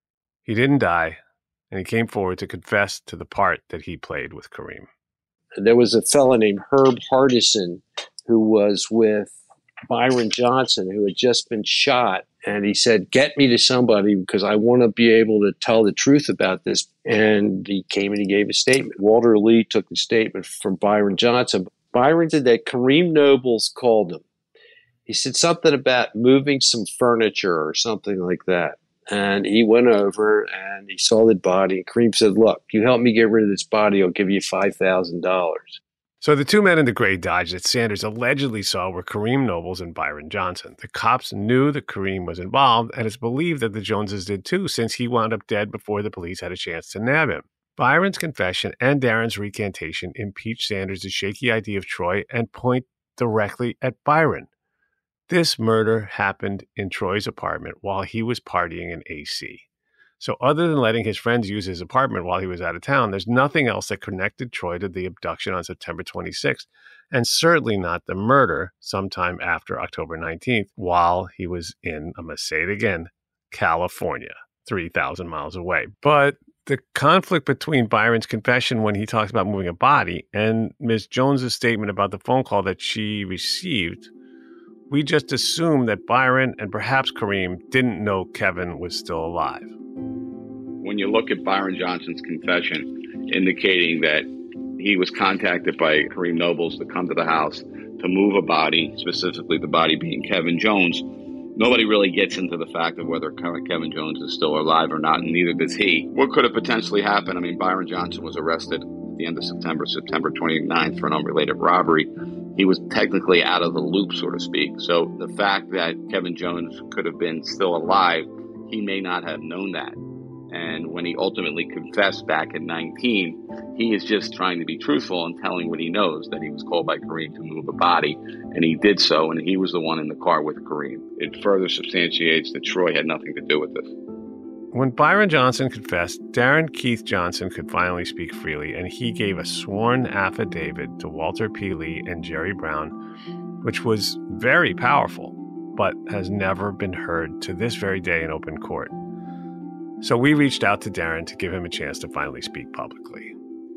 He didn't die, and he came forward to confess to the part that he played with Kareem. There was a fellow named Herb Hardison who was with Byron Johnson, who had just been shot. And he said, get me to somebody because I want to be able to tell the truth about this. And he came and he gave a statement. Walter Lee took the statement from Byron Johnson. Byron said that Kareem Nobles called him. He said something about moving some furniture or something like that. And he went over and he saw the body. And Kareem said, look, you help me get rid of this body, I'll give you $5,000. So the two men in the gray Dodge that Sanders allegedly saw were Kareem Nobles and Byron Johnson. The cops knew that Kareem was involved, and it's believed that the Joneses did too, since he wound up dead before the police had a chance to nab him. Byron's confession and Darren's recantation impeach Sanders' shaky idea of Troy and point directly at Byron. This murder happened in Troy's apartment while he was partying in AC. So other than letting his friends use his apartment while he was out of town, there's nothing else that connected Troy to the abduction on September 26th, and certainly not the murder sometime after October 19th while he was in, I'm going to say it again, California, 3,000 miles away. But the conflict between Byron's confession when he talks about moving a body and Ms. Jones's statement about the phone call that she received, we just assume that Byron and perhaps Kareem didn't know Kevin was still alive. When you look at Byron Johnson's confession, indicating that he was contacted by Kareem Nobles to come to the house to move a body, specifically the body being Kevin Jones, nobody really gets into the fact of whether Kevin Jones is still alive or not, and neither does he. What could have potentially happened? I mean, Byron Johnson was arrested at the end of September 29th, for an unrelated robbery. He was technically out of the loop, so to speak. So the fact that Kevin Jones could have been still alive, he may not have known that. And when he ultimately confessed back at 19, he is just trying to be truthful and telling what he knows, that he was called by Kareem to move a body, and he did so, and he was the one in the car with Kareem. It further substantiates that Troy had nothing to do with this. When Byron Johnson confessed, Darren Keith Johnson could finally speak freely, and he gave a sworn affidavit to Walter P. Lee and Jerry Brown, which was very powerful, but has never been heard to this very day in open court. So we reached out to Darren to give him a chance to finally speak publicly.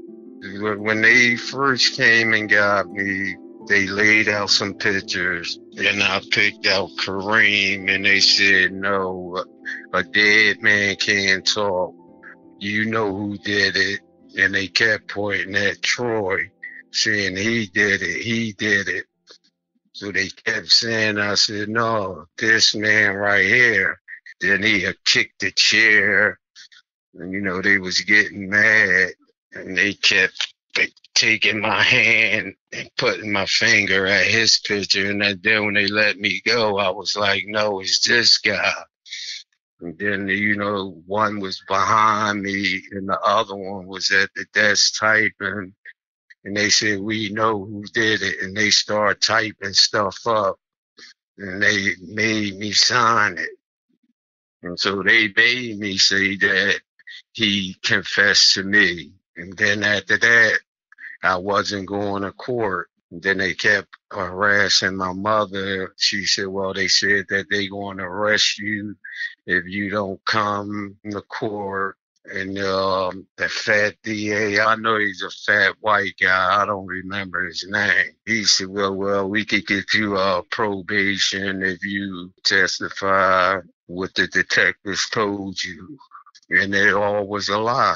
When they first came and got me, they laid out some pictures, and I picked out Kareem, and they said, no, a dead man can't talk. You know who did it. And they kept pointing at Troy, saying he did it. So they kept saying, I said, no, this man right here. Then he kicked the chair, and, they was getting mad, and they kept taking my hand and putting my finger at his picture. And then when they let me go, I was like, no, it's this guy. And then, one was behind me, and the other one was at the desk typing. And they said, we know who did it. And they started typing stuff up, and they made me sign it. And so they made me say that he confessed to me. And then after that, I wasn't going to court. And then they kept harassing my mother. She said, well, they said that they're going to arrest you if you don't come to court. And the fat DA, I know he's a fat white guy. I don't remember his name. He said, well, we could get you probation if you testify what the detectives told you. And it all was a lie.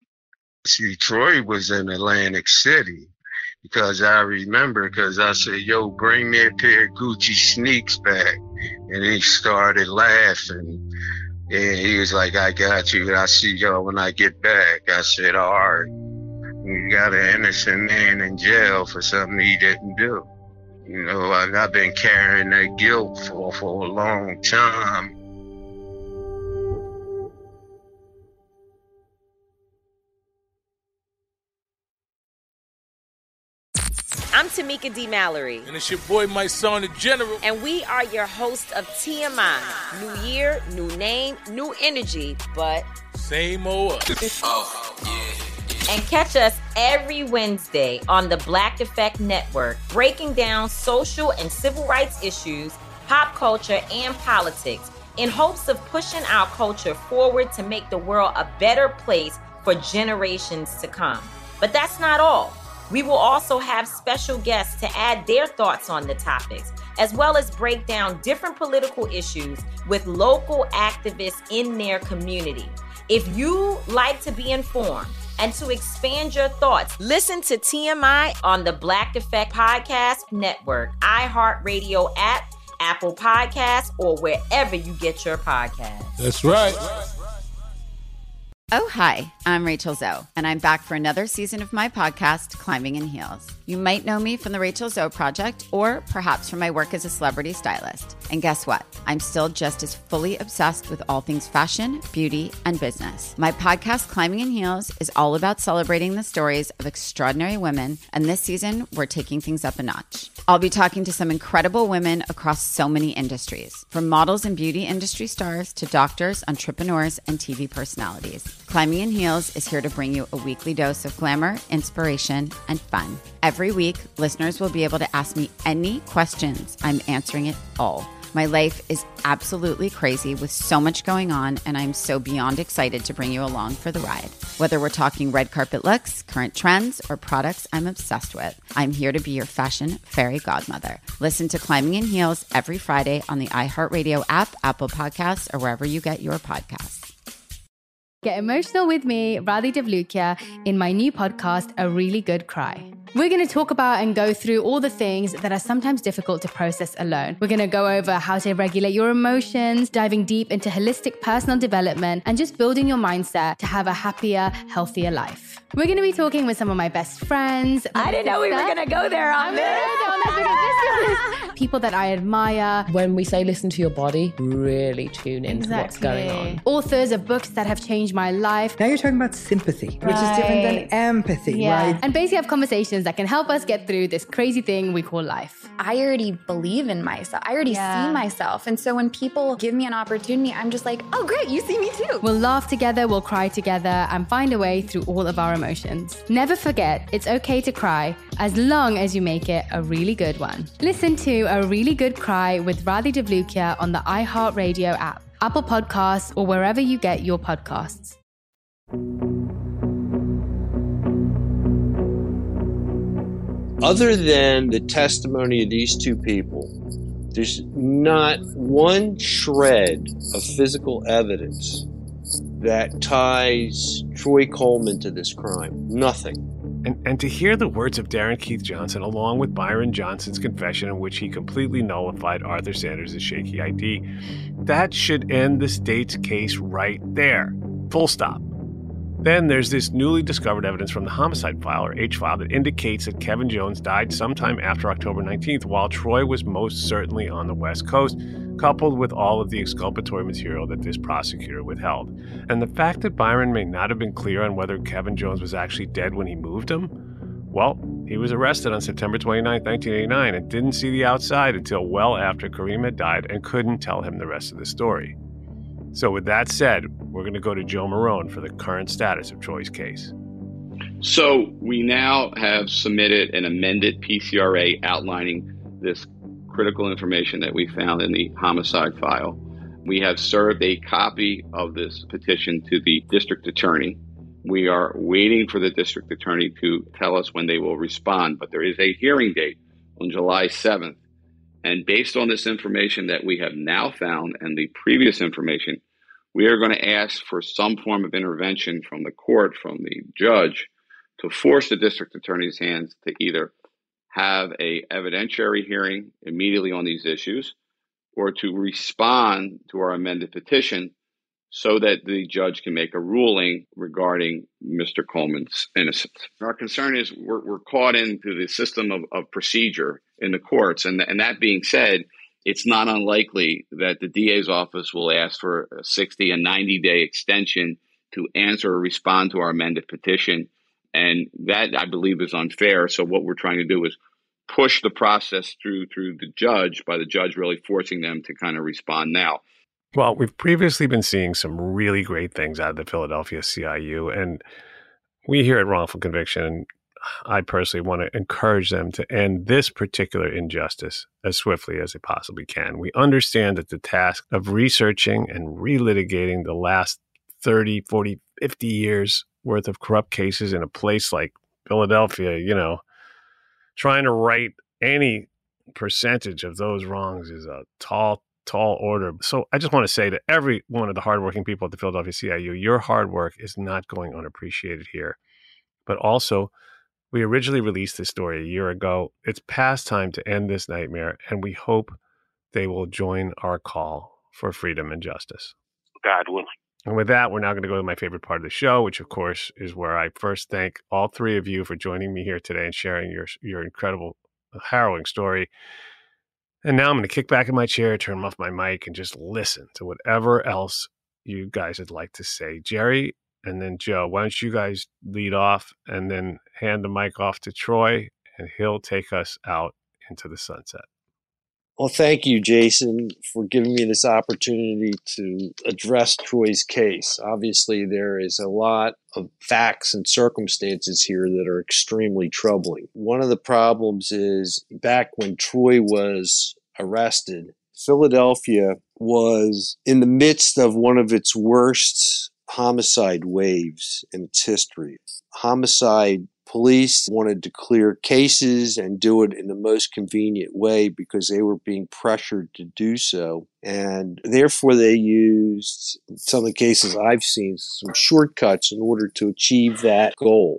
See, Troy was in Atlantic City, because I remember, because I said, yo, bring me a pair of Gucci sneaks back. And he started laughing. And he was like, I got you. I'll see y'all when I get back. I said, all right. You got an innocent man in jail for something he didn't do. I've been carrying that guilt for a long time. I'm Tamika D. Mallory. And it's your boy, my son, the General. And we are your hosts of TMI. New year, new name, new energy, but same old us. Oh, yeah. And catch us every Wednesday on the Black Effect Network, breaking down social and civil rights issues, pop culture, and politics, in hopes of pushing our culture forward to make the world a better place for generations to come. But that's not all. We will also have special guests to add their thoughts on the topics, as well as break down different political issues with local activists in their community. If you like to be informed and to expand your thoughts, listen to TMI on the Black Effect Podcast Network, iHeartRadio app, Apple Podcasts, or wherever you get your podcasts. That's right. Oh, hi, I'm Rachel Zoe, and I'm back for another season of my podcast, Climbing in Heels. You might know me from the Rachel Zoe Project, or perhaps from my work as a celebrity stylist. And guess what? I'm still just as fully obsessed with all things fashion, beauty, and business. My podcast, Climbing in Heels, is all about celebrating the stories of extraordinary women, and this season, we're taking things up a notch. I'll be talking to some incredible women across so many industries, from models and beauty industry stars to doctors, entrepreneurs, and TV personalities. Climbing in Heels is here to bring you a weekly dose of glamour, inspiration, and fun. Every week, listeners will be able to ask me any questions. I'm answering it all. My life is absolutely crazy with so much going on, and I'm so beyond excited to bring you along for the ride. Whether we're talking red carpet looks, current trends, or products I'm obsessed with, I'm here to be your fashion fairy godmother. Listen to Climbing in Heels every Friday on the iHeartRadio app, Apple Podcasts, or wherever you get your podcasts. Get emotional with me, Radhi Devlukia, in my new podcast, A Really Good Cry. We're going to talk about and go through all the things that are sometimes difficult to process alone. We're going to go over how to regulate your emotions, diving deep into holistic personal development, and just building your mindset to have a happier, healthier life. We're going to be talking with some of my best friends. I didn't know we were going to go there on this. People that I admire. When we say listen to your body, really tune into what's going on. Authors of books that have changed my life. Now you're talking about sympathy, which is different than empathy, right? And basically have conversations that can help us get through this crazy thing we call life. I already believe in myself. I already see myself. And so when people give me an opportunity, I'm just like, oh, great, you see me too. We'll laugh together, we'll cry together, and find a way through all of our emotions. Never forget, it's okay to cry, as long as you make it a really good one. Listen to A Really Good Cry with Radhi Devlukia on the iHeartRadio app, Apple Podcasts, or wherever you get your podcasts. Other than the testimony of these two people, there's not one shred of physical evidence that ties Troy Coleman to this crime. Nothing. And to hear the words of Darren Keith Johnson, along with Byron Johnson's confession in which he completely nullified Arthur Sanders' shaky ID, that should end the state's case right there. Full stop. Then there's this newly discovered evidence from the homicide file, or H-file, that indicates that Kevin Jones died sometime after October 19th, while Troy was most certainly on the West Coast, coupled with all of the exculpatory material that this prosecutor withheld. And the fact that Byron may not have been clear on whether Kevin Jones was actually dead when he moved him, well, he was arrested on September 29, 1989, and didn't see the outside until well after Kareem had died and couldn't tell him the rest of the story. So with that said, we're going to go to Joe Marone for the current status of Troy's case. So we now have submitted an amended PCRA outlining this critical information that we found in the homicide file. We have served a copy of this petition to the district attorney. We are waiting for the district attorney to tell us when they will respond, but there is a hearing date on July 7th. And based on this information that we have now found and the previous information, we are going to ask for some form of intervention from the court, from the judge, to force the district attorney's hands to either have a evidentiary hearing immediately on these issues or to respond to our amended petition so that the judge can make a ruling regarding Mr. Coleman's innocence. Our concern is we're caught into the system of procedure in the courts. And that being said, it's not unlikely that the DA's office will ask for a 60 and 90-day extension to answer or respond to our amended petition. And that, I believe, is unfair. So what we're trying to do is push the process through the judge, by the judge really forcing them to kind of respond now. Well, we've previously been seeing some really great things out of the Philadelphia CIU, and we here at Wrongful Conviction, I personally want to encourage them to end this particular injustice as swiftly as they possibly can. We understand that the task of researching and relitigating the last 30, 40, 50 years worth of corrupt cases in a place like Philadelphia, trying to right any percentage of those wrongs is a tall order. So I just want to say to every one of the hardworking people at the Philadelphia CIU, your hard work is not going unappreciated here. But also, we originally released this story a year ago. It's past time to end this nightmare, and we hope they will join our call for freedom and justice. God willing. And with that, we're now going to go to my favorite part of the show, which, of course, is where I first thank all three of you for joining me here today and sharing your incredible, harrowing story. And now I'm going to kick back in my chair, turn off my mic, and just listen to whatever else you guys would like to say. Jerry and then Joe, why don't you guys lead off and then hand the mic off to Troy, and he'll take us out into the sunset. Well, thank you, Jason, for giving me this opportunity to address Troy's case. Obviously, there is a lot of facts and circumstances here that are extremely troubling. One of the problems is back when Troy was arrested, Philadelphia was in the midst of one of its worst homicide waves in its history. Homicide police wanted to clear cases and do it in the most convenient way because they were being pressured to do so. And therefore, they used, in some of the cases I've seen, some shortcuts in order to achieve that goal.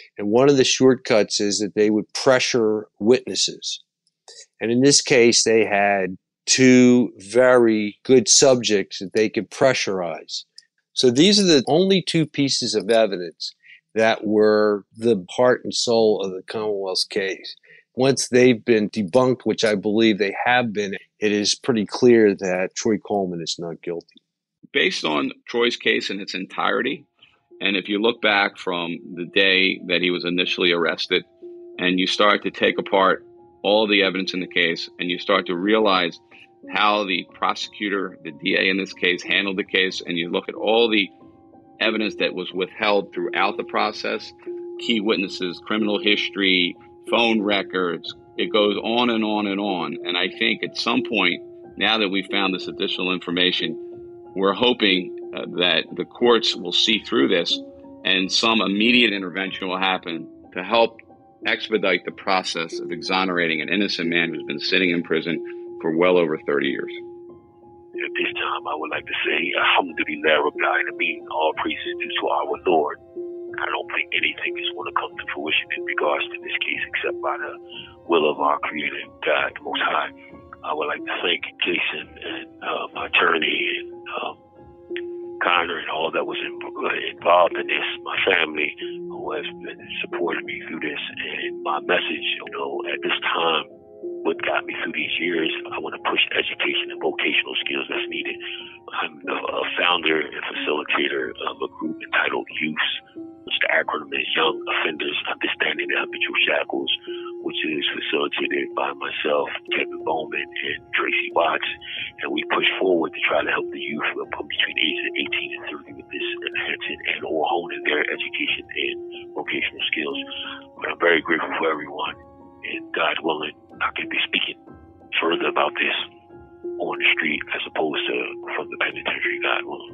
And one of the shortcuts is that they would pressure witnesses. And in this case, they had two very good subjects that they could pressurize. So these are the only two pieces of evidence that were the heart and soul of the Commonwealth's case. Once they've been debunked, which I believe they have been, it is pretty clear that Troy Coleman is not guilty. Based on Troy's case in its entirety, and if you look back from the day that he was initially arrested and you start to take apart all the evidence in the case and you start to realize how the prosecutor, the DA in this case, handled the case, and you look at all the evidence that was withheld throughout the process, key witnesses, criminal history, phone records, it goes on and on and on. And I think at some point, now that we've found this additional information, we're hoping that the courts will see through this and some immediate intervention will happen to help expedite the process of exonerating an innocent man who's been sitting in prison for well over 30 years. At this time, I would like to say, Alhamdulillah Rabbil Alameen, all praises due to our Lord. I don't think anything is going to come to fruition in regards to this case except by the will of our Creator, God the Most High. I would like to thank Jason and my attorney and Connor and all that was involved in this, my family who has been supporting me through this, and my message, at this time, what got me through these years, I want to push education and vocational skills that's needed. I'm a founder and facilitator of a group entitled YOUTHS, which the acronym is Young Offenders Understanding the Habitual Shackles, which is facilitated by myself, Kevin Bowman, and Tracy Watts. And we push forward to try to help the youth between the ages of 18 and 30 with this enhancing and or honing their education and vocational skills. But I'm very grateful for everyone. And God willing, I can be speaking further about this on the street as opposed to from the penitentiary, God willing.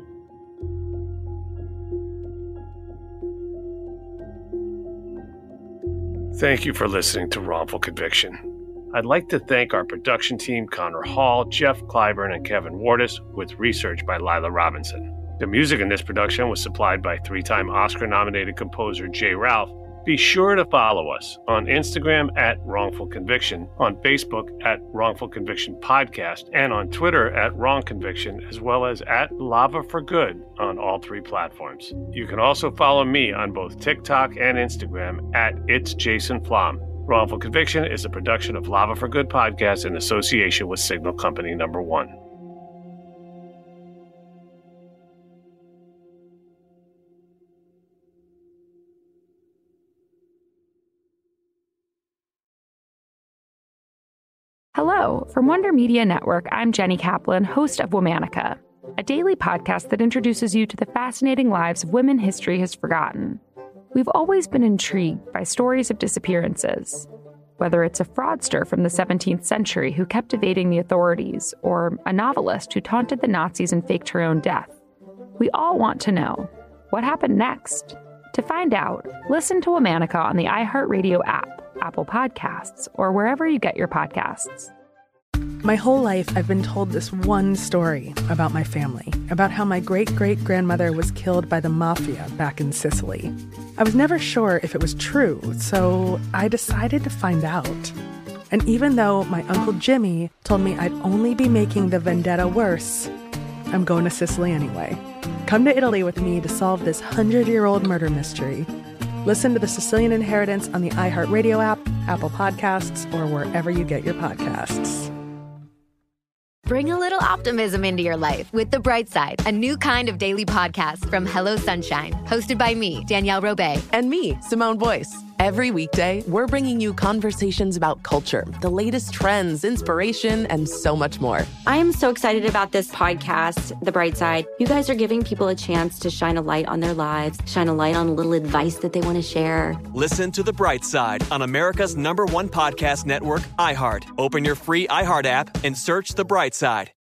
Thank you for listening to Wrongful Conviction. I'd like to thank our production team, Connor Hall, Jeff Clyburn, and Kevin Wardis, with research by Lila Robinson. The music in this production was supplied by three-time Oscar-nominated composer Jay Ralph. Be sure to follow us on Instagram at Wrongful Conviction, on Facebook at Wrongful Conviction Podcast, and on Twitter at Wrong Conviction, as well as at Lava for Good on all three platforms. You can also follow me on both TikTok and Instagram at It's Jason Flom. Wrongful Conviction is a production of Lava for Good Podcast in association with Signal Company No. 1. Hello, from Wonder Media Network, I'm Jenny Kaplan, host of Womanica, a daily podcast that introduces you to the fascinating lives of women history has forgotten. We've always been intrigued by stories of disappearances, whether it's a fraudster from the 17th century who kept evading the authorities, or a novelist who taunted the Nazis and faked her own death. We all want to know, what happened next? To find out, listen to Womanica on the iHeartRadio app, Apple Podcasts, or wherever you get your podcasts. My whole life, I've been told this one story about my family, about how my great-great-grandmother was killed by the mafia back in Sicily. I was never sure if it was true, so I decided to find out. And even though my Uncle Jimmy told me I'd only be making the vendetta worse, I'm going to Sicily anyway. Come to Italy with me to solve this 100-year-old murder mystery. Listen to The Sicilian Inheritance on the iHeartRadio app, Apple Podcasts, or wherever you get your podcasts. Bring a little optimism into your life with The Bright Side, a new kind of daily podcast from Hello Sunshine, hosted by me, Danielle Robay. And me, Simone Boyce. Every weekday, we're bringing you conversations about culture, the latest trends, inspiration, and so much more. I am so excited about this podcast, The Bright Side. You guys are giving people a chance to shine a light on their lives, shine a light on a little advice that they want to share. Listen to The Bright Side on America's #1 podcast network, iHeart. Open your free iHeart app and search The Bright Side.